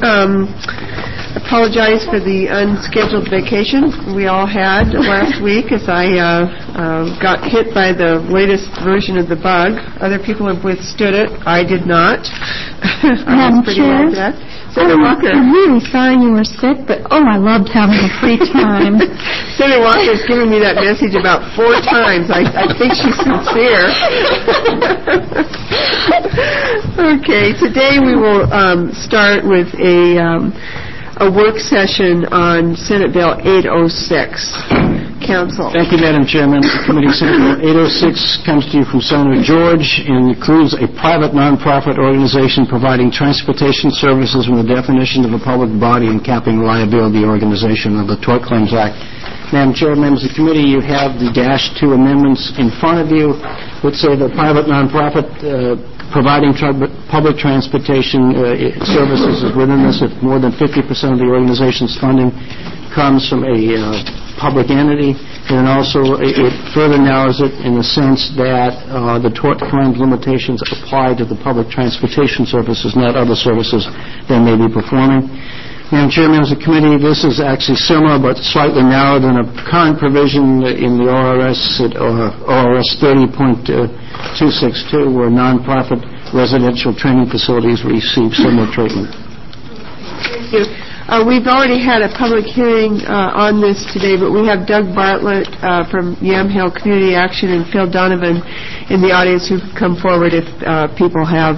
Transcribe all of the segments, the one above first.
Apologize for the unscheduled vacation we all had last week as I got hit by the latest version of the bug. Other people have withstood it. I did not. I was pretty well dead. Senator Walker. I'm really sorry you were sick, but I loved having a free time. Senator Walker has given me that message about 4 times. I think she's sincere. Okay, today we will start with a work session on Senate Bill 806. Council. Thank you, Madam Chairman. Committee Senate Bill 806 comes to you from Senator George and includes a private nonprofit organization providing transportation services with the definition of a public body and capping liability organization of the Tort Claims Act. Madam Chair, members of the committee, you have the -2 amendments in front of you, which say the private nonprofit providing public transportation services is within this if more than 50% of the organization's funding comes from a public entity, and also it further narrows it in the sense that the tort claims limitations apply to the public transportation services, not other services they may be performing. Madam Chair, members of the committee, this is actually similar but slightly narrower than a current provision in the ORS 30.262, where nonprofit residential training facilities receive similar treatment. Thank you. We've already had a public hearing on this today, but we have Doug Bartlett from Yamhill Community Action and Phil Donovan in the audience who come forward if people have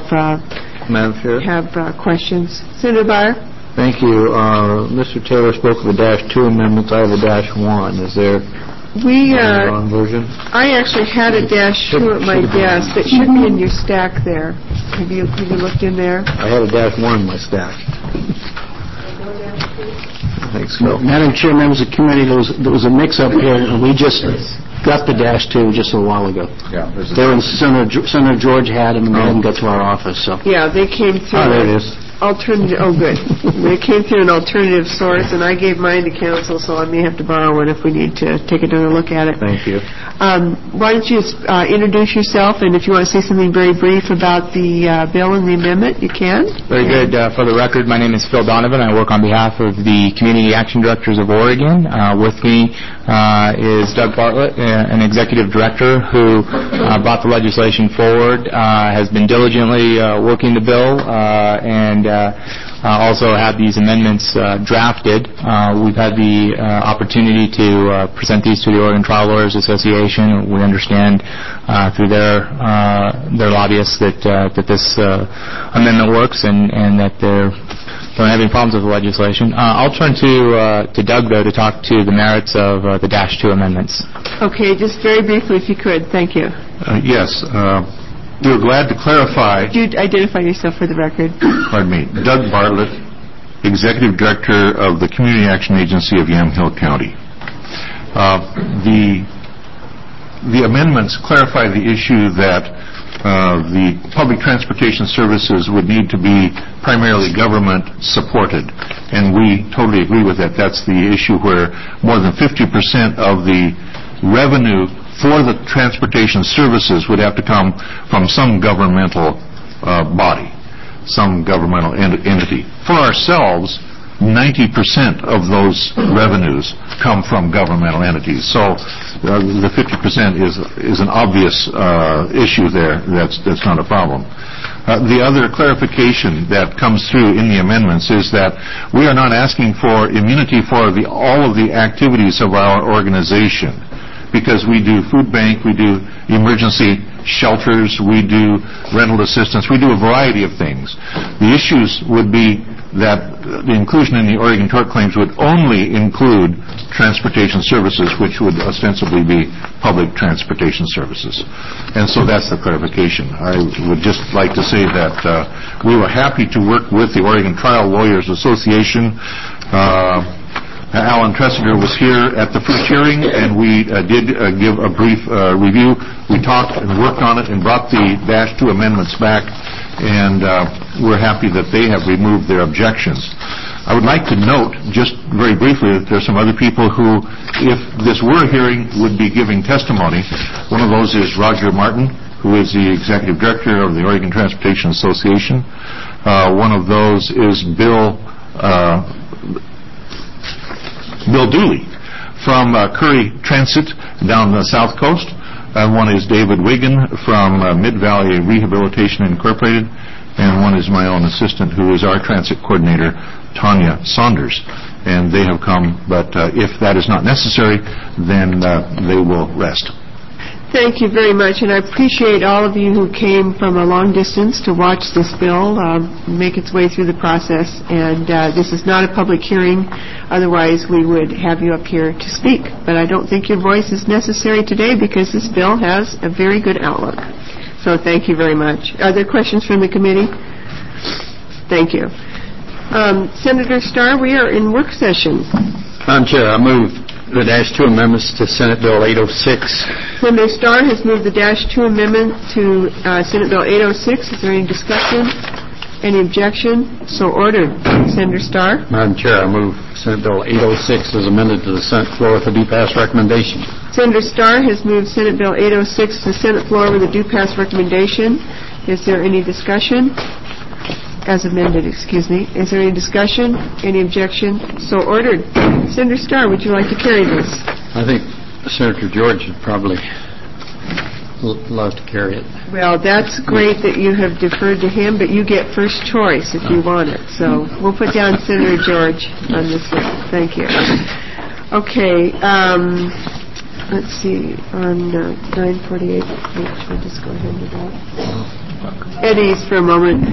questions. Senator Byer? Thank you. Mr. Taylor spoke of the -2 amendments. I have a -1. Is there a wrong version? I actually had a -2 at my desk. It should be in your stack there. Have you looked in there? I had a -1 in my stack. Thanks, Phil. Madam Chair, members of the committee, there was a mix-up here, and we just got the -2 just a while ago. Yeah. Senator George had them, and they hadn't got to our office. So. Yeah, they came through. Oh, there it is. Alternative. Oh, good. They came through an alternative source, and I gave mine to council, so I may have to borrow one if we need to take another look at it. Thank you. Why don't you introduce yourself, and if you want to say something very brief about the bill and the amendment, you can. Very good. For the record, my name is Phil Donovan. I work on behalf of the Community Action Directors of Oregon. With me is Doug Bartlett, an executive director who brought the legislation forward, has been diligently working the bill, and also had these amendments drafted. We've had the opportunity to present these to the Oregon Trial Lawyers Association. We understand through their lobbyists that this amendment works and that they're not having problems with the legislation. I'll turn to Doug, though, to talk to the merits of the -2 amendments. Okay, just very briefly, if you could. Thank you. Yes. We're glad to clarify. Could you identify yourself for the record? Pardon me. Doug Bartlett, Executive Director of the Community Action Agency of Yamhill County. The amendments clarify the issue that the public transportation services would need to be primarily government supported, and we totally agree with that. That's the issue where more than 50% of the revenue for the transportation services would have to come from some governmental body, some governmental entity. For ourselves, 90% of those revenues come from governmental entities. So the 50% is an obvious issue there. That's not a problem. The other clarification that comes through in the amendments is that we are not asking for immunity for all of the activities of our organization, because we do food bank, we do emergency shelters, we do rental assistance, we do a variety of things. The issues would be that the inclusion in the Oregon Tort Claims would only include transportation services, which would ostensibly be public transportation services. And so that's the clarification. I would just like to say that we were happy to work with the Oregon Trial Lawyers Association. Alan Tressinger was here at the first hearing, and we did give a brief review. We talked and worked on it and brought the -2 amendments back, and we're happy that they have removed their objections. I would like to note, just very briefly, that there are some other people who, if this were a hearing, would be giving testimony. One of those is Roger Martin, who is the Executive Director of the Oregon Transportation Association. One of those is Bill Dooley from Curry Transit down the South Coast. One is David Wiggin from Mid-Valley Rehabilitation Incorporated, and one is my own assistant, who is our transit coordinator, Tanya Saunders. And they have come, but if that is not necessary, then they will rest. Thank you very much, and I appreciate all of you who came from a long distance to watch this bill make its way through the process. And this is not a public hearing. Otherwise, we would have you up here to speak. But I don't think your voice is necessary today because this bill has a very good outlook. So thank you very much. Are there questions from the committee? Thank you. Senator Starr, we are in work session. Madam Chair, I move the -2 amendments to Senate Bill 806. Senator Starr has moved the -2 amendment to Senate Bill 806. Is there any discussion? Any objection? So ordered. Senator Starr? Madam Chair, I move Senate Bill 806 as amended to the Senate floor with a due pass recommendation. Senator Starr has moved Senate Bill 806 to the Senate floor with a due pass recommendation. Is there any discussion? As amended, excuse me. Is there any discussion? Any objection? So ordered. Senator Starr, would you like to carry this? I think Senator George would probably love to carry it. Well, that's great that you have deferred to him, but you get first choice if you want it. So we'll put down Senator George on this one. Thank you. Okay. Let's see. On 948, should we just go ahead and do that? Eddie's for a moment.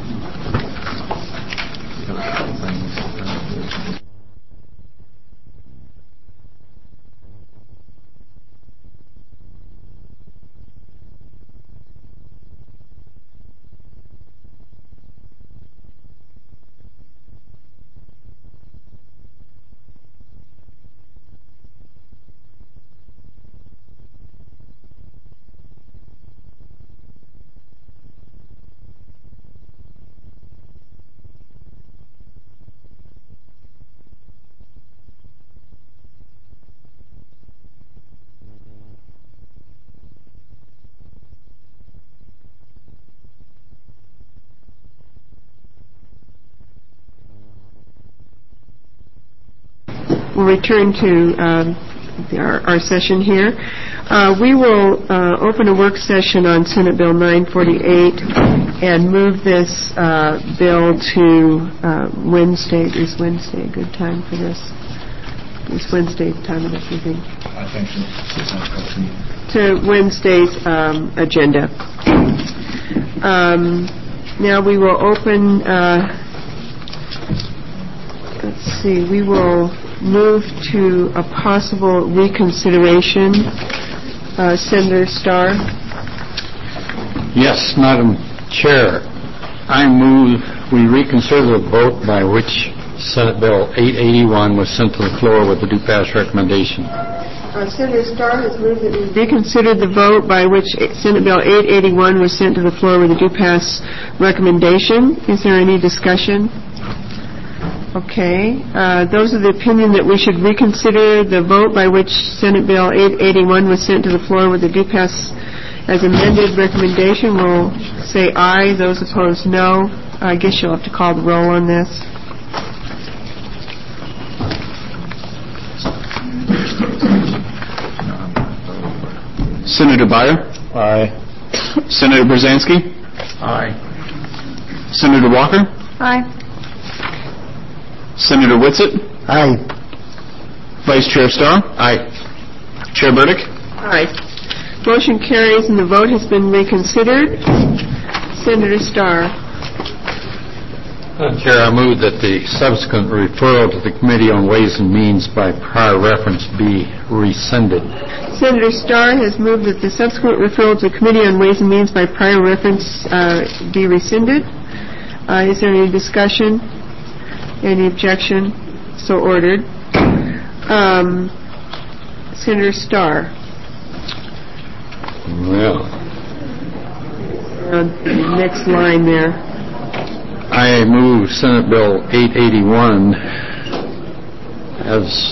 We'll return to our session here. We will open a work session on Senate Bill 948 and move this bill to Wednesday. Is Wednesday a good time for this? Is Wednesday time enough, you think? I think so. To Wednesday's agenda. Now we will open, let's see, we will move to a possible reconsideration. Senator Starr? Yes, Madam Chair. I move we reconsider the vote by which Senate Bill 881 was sent to the floor with the due pass recommendation. Senator Starr has moved that we reconsider the vote by which Senate Bill 881 was sent to the floor with a due pass recommendation. Is there any discussion? Okay. Those of the opinion that we should reconsider the vote by which Senate Bill 881 was sent to the floor with the due pass as amended recommendation will say aye. Those opposed, no. I guess you'll have to call the roll on this. Senator Byer? Aye. Senator Brzezinski? Aye. Senator Walker? Aye. Senator Whitsitt? Aye. Vice Chair Starr? Aye. Chair Burdick? Aye. Motion carries and the vote has been reconsidered. Senator Starr. Madam Chair, I move that the subsequent referral to the Committee on Ways and Means by prior reference be rescinded. Senator Starr has moved that the subsequent referral to the Committee on Ways and Means by prior reference be rescinded. Is there any discussion? Any objection? So ordered. Senator Starr. Well, Next line there. I move Senate Bill 881 as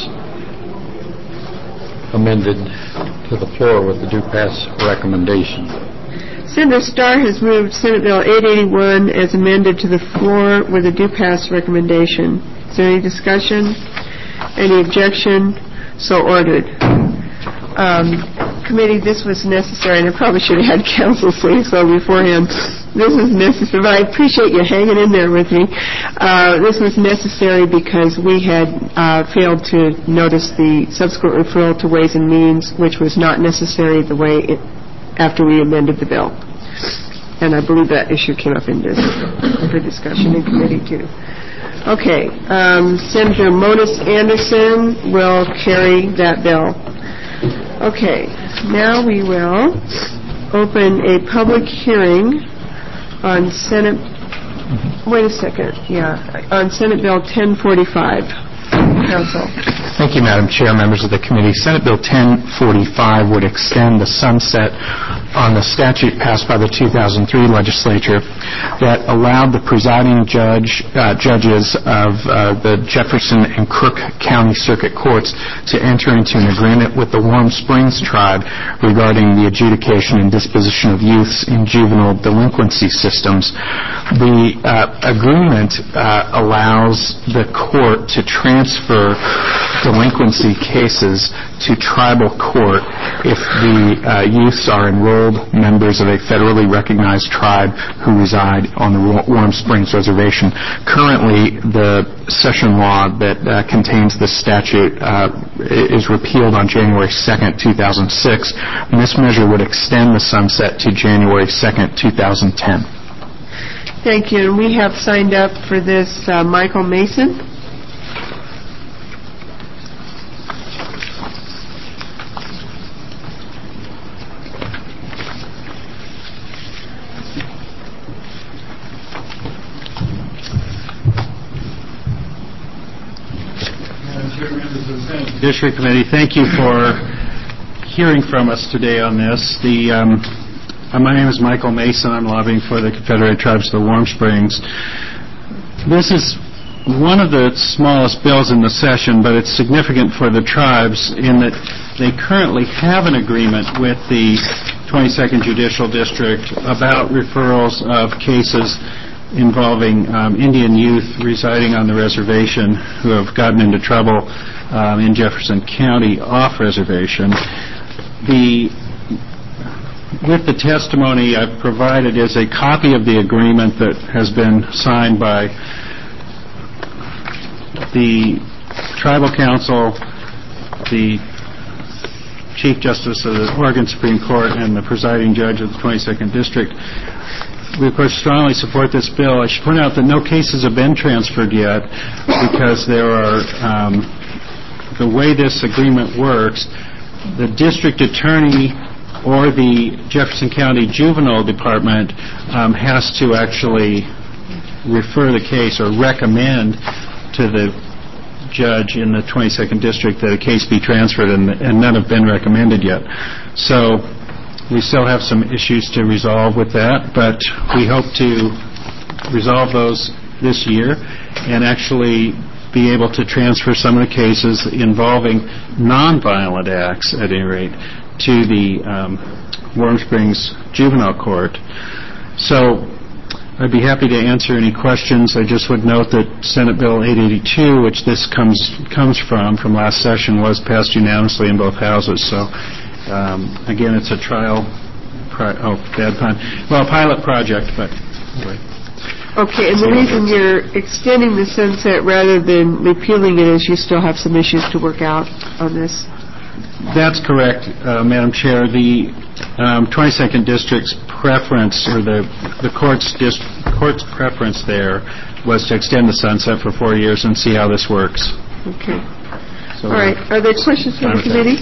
amended to the floor with the due pass recommendation. Senator Starr has moved Senate Bill 881 as amended to the floor with a do pass recommendation. Is there any discussion? Any objection? So ordered. Committee, this was necessary, and I probably should have had counsel say so beforehand. This was necessary, but I appreciate you hanging in there with me. This was necessary because we had failed to notice the subsequent referral to Ways and Means, which was not necessary the way after we amended the bill. And I believe that issue came up in for discussion in committee, too. Okay. Senator Monis Anderson will carry that bill. Okay. Now we will open a public hearing on Senate... Wait a second. Yeah. On Senate Bill 1045. Council. Thank you, Madam Chair, members of the committee. Senate Bill 1045 would extend the sunset on the statute passed by the 2003 legislature that allowed the presiding judges of the Jefferson and Crook County Circuit Courts to enter into an agreement with the Warm Springs Tribe regarding the adjudication and disposition of youths in juvenile delinquency systems. The agreement allows the court to transfer delinquency cases to tribal court if the youths are enrolled members of a federally recognized tribe who reside on the Warm Springs Reservation. Currently, the session law that contains this statute is repealed on January 2nd, 2006, and this measure would extend the sunset to January 2nd, 2010. Thank you. And we have signed up for this Michael Mason. District Committee, thank you for hearing from us today on this. My name is Michael Mason. I'm lobbying for the Confederated Tribes of the Warm Springs. This is one of the smallest bills in the session, but it's significant for the tribes in that they currently have an agreement with the 22nd Judicial District about referrals of cases involving Indian youth residing on the reservation who have gotten into trouble in Jefferson County off reservation. With the testimony I've provided is a copy of the agreement that has been signed by the Tribal Council, the Chief Justice of the Oregon Supreme Court, and the presiding judge of the 22nd District. We, of course, strongly support this bill. I should point out that no cases have been transferred yet because there are, the way this agreement works, the district attorney or the Jefferson County Juvenile Department has to actually refer the case or recommend to the judge in the 22nd District that a case be transferred, and none have been recommended yet. So we still have some issues to resolve with that, but we hope to resolve those this year and actually be able to transfer some of the cases involving nonviolent acts, at any rate, to the Warm Springs Juvenile Court. So I'd be happy to answer any questions. I just would note that Senate Bill 882, which this comes from last session, was passed unanimously in both houses. So again, it's a pilot project, but anyway. Okay, and the reason you're extending the sunset rather than repealing it is you still have some issues to work out on this? That's correct, Madam Chair. The 22nd District's preference, or the court's preference there, was to extend the sunset for 4 years and see how this works. Okay. So all right. Are there questions from the committee?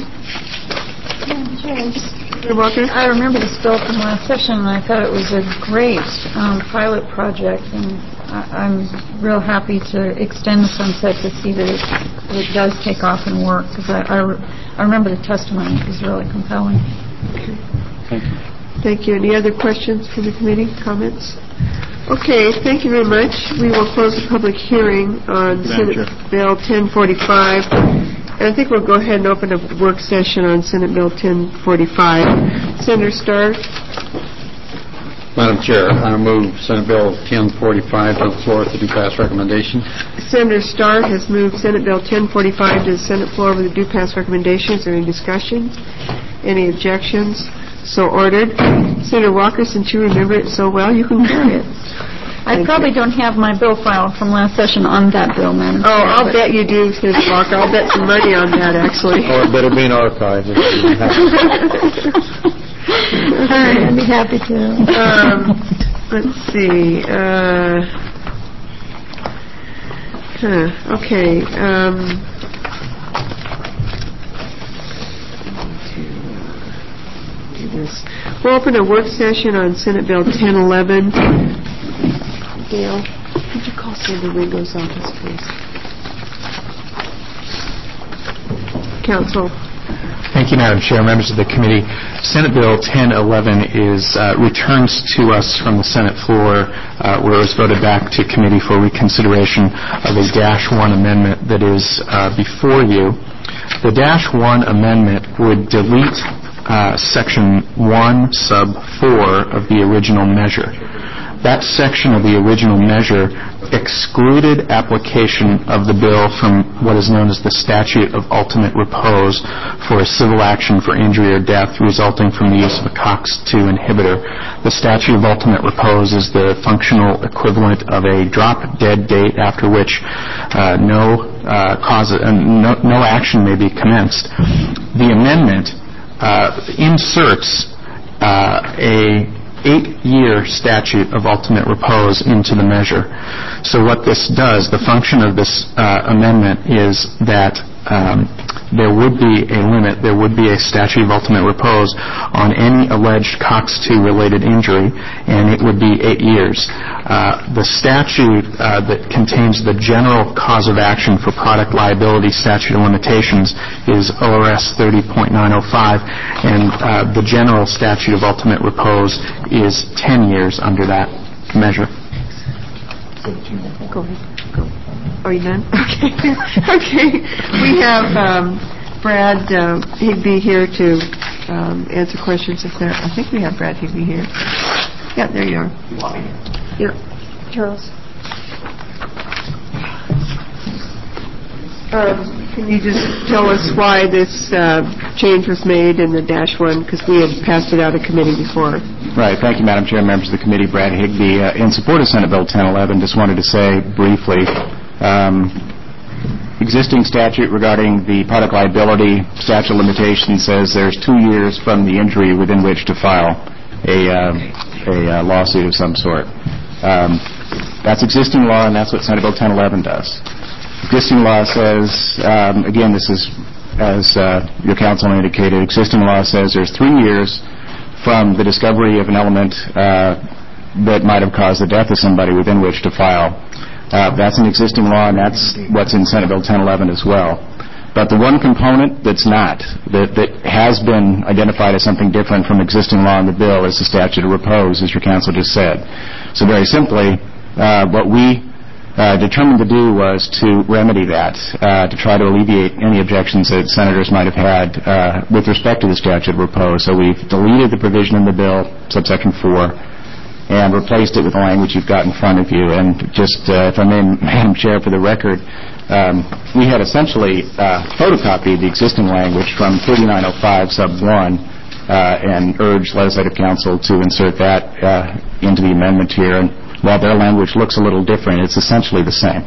You're welcome. I remember this bill from last session, and I thought it was a great pilot project, and I'm real happy to extend the sunset to see that it does take off and work, because I remember the testimony. It was really compelling. Okay. Thank you. Thank you. Any other questions from the committee? Comments? Okay. Thank you very much. We will close the public hearing on Senate Bill 1045. And I think we'll go ahead and open a work session on Senate Bill 1045. Senator Starr? Madam Chair, I move Senate Bill 1045 to the floor with the due pass recommendation. Senator Starr has moved Senate Bill 1045 to the Senate floor with a due pass recommendation. Is there any discussion? Any objections? So ordered. Senator Walker, since you remember it so well, you can carry it. I probably don't have my bill file from last session on that bill, Madam Chair. Oh, I'll bet you do, Senator Walker. I'll bet some money on that, actually. Or it better be an archive. All right, I'd be happy to. Let's see. Okay. Do this. We'll open a work session on Senate Bill 1011. Gail, could you call Senator Ringo's office, please? Council. Thank you, Madam Chair, members of the committee. Senate Bill 1011 returns to us from the Senate floor where it was voted back to committee for reconsideration of a -1 amendment that is before you. The -1 amendment would delete Section 1, Sub 4 of the original measure. That section of the original measure excluded application of the bill from what is known as the statute of ultimate repose for a civil action for injury or death resulting from the use of a COX-2 inhibitor. The statute of ultimate repose is the functional equivalent of a drop-dead date after which no action may be commenced. The amendment inserts a 8-year statute of ultimate repose into the measure. So what this does, the function of this amendment is that there would be a limit, there would be a statute of ultimate repose on any alleged COX-2 related injury, and it would be 8 years. The statute that contains the general cause of action for product liability statute of limitations is ORS 30.905, and the general statute of ultimate repose is 10 years under that measure. Go ahead. Go. Are you done? Okay. Okay. We have Brad Higbee here to answer questions if there. I think we have Brad Higbee here. Yeah, there you are. Yeah, Charles. Can you just tell us why this change was made in the -1? Because we had passed it out of committee before. Right. Thank you, Madam Chair, members of the committee. Brad Higbee. In support of Senate Bill 1011, just wanted to say briefly, existing statute regarding the product liability statute of limitations says there's 2 years from the injury within which to file a lawsuit of some sort. That's existing law, and that's what Senate Bill 1011 does. Existing law says, again, this is, as your counsel indicated, existing law says there's 3 years from the discovery of an element that might have caused the death of somebody within which to file. That's an existing law, and that's what's in Senate Bill 1011 as well. But the one component that's not, that has been identified as something different from existing law in the bill is the statute of repose, as your counsel just said. So very simply, what we determined to do was to remedy that, to try to alleviate any objections that senators might have had with respect to the statute of repose. So we've deleted the provision in the bill, subsection 4, and replaced it with the language you've got in front of you. And just, if I may, Madam Chair, for the record, we had essentially photocopied the existing language from 3905 sub 1 and urged legislative counsel to insert that into the amendment here. And while their language looks a little different, it's essentially the same.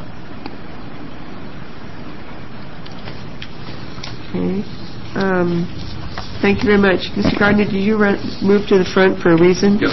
Okay. Thank you very much. Mr. Gardner, did you move to the front for a reason? Yes.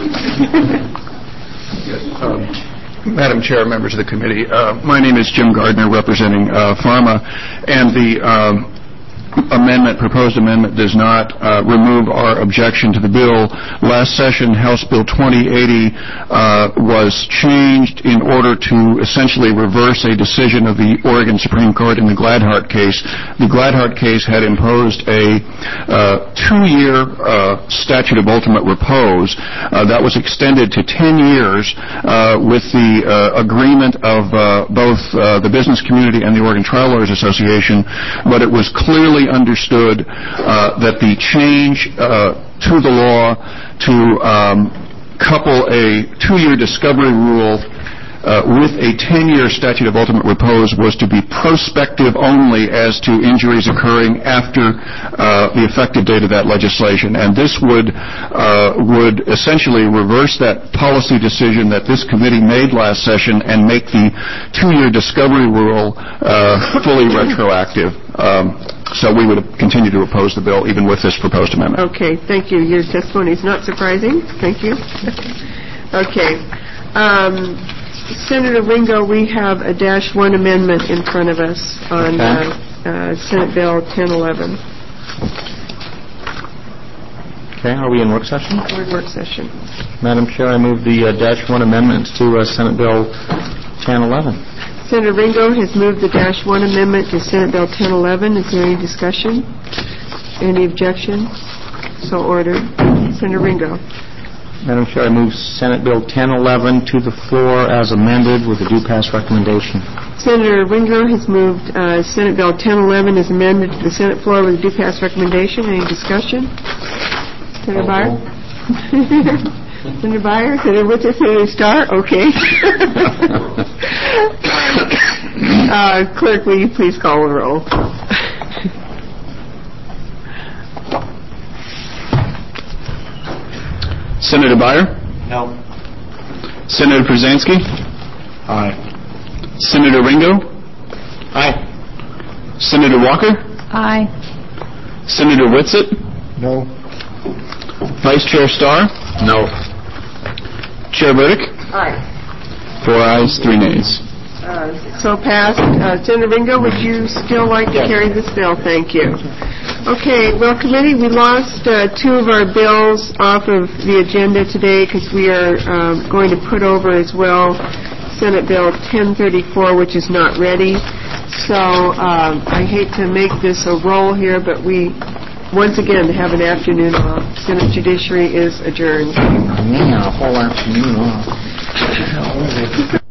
Madam Chair, members of the committee, my name is Jim Gardner, representing PhRMA, and the proposed amendment does not remove our objection to the bill. Last session, House Bill 2080 was changed in order to essentially reverse a decision of the Oregon Supreme Court in the Gladhart case. The Gladhart case had imposed a 2-year statute of ultimate repose that was extended to 10 years with the agreement of both the business community and the Oregon Trial Lawyers Association, but it was clearly understood that the change to the law to couple a 2-year discovery rule with a 10-year statute of ultimate repose was to be prospective only as to injuries occurring after the effective date of that legislation. And this would essentially reverse that policy decision that this committee made last session and make the 2-year discovery rule fully retroactive. So we would continue to oppose the bill even with this proposed amendment. Okay, thank you. Your testimony is not surprising. Thank you. Okay. Senator Ringo, we have a -1 amendment in front of us on Senate Bill 1011. Okay, are we in work session? We're in work session. Madam Chair, I move the -1 amendments to Senate Bill 1011. Senator Ringo has moved the -1 amendment to Senate Bill 1011. Is there any discussion? Any objection? So ordered. Senator Ringo. Madam Chair, I move Senate Bill 1011 to the floor as amended with a due pass recommendation. Senator Ringo has moved Senate Bill 1011 as amended to the Senate floor with a due pass recommendation. Any discussion? Senator Byer? Senator Byer? What's it, Senator Starr? Okay. Clerk, will you please call the roll? Senator Byer? No. Senator Przansky? Aye. Senator Ringo? Aye. Senator Walker? Aye. Senator Whitsitt? No. Vice Chair Starr? No. Chair Burdick? Aye. 4 ayes, 3 nays. So passed. Senator Ringo, would you still like to carry this bill? Thank you. Okay, well, committee, we lost 2 of our bills off of the agenda today because we are going to put over as well Senate Bill 1034, which is not ready. So I hate to make this a roll here, but we, once again, have an afternoon off. Senate Judiciary is adjourned. Yeah, a whole afternoon off.